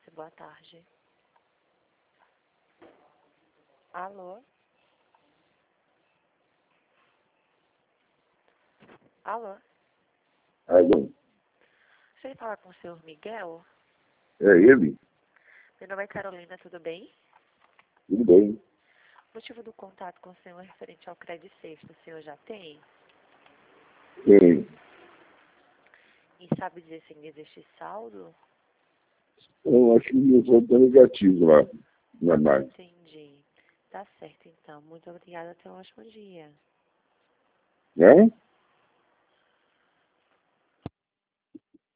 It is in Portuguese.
boa tarde. Alô? Alô? Alô? Você fala com o senhor Miguel? É ele? Meu nome é Carolina, tudo bem? Tudo bem. O motivo do contato com o senhor é referente ao crédito sexto, o senhor já tem? Tem. E sabe dizer se ainda existe saldo? Eu acho que meu voto está negativo lá, na mais. Entendi. Tá certo, então. Muito obrigada. Tenha um ótimo dia. Né?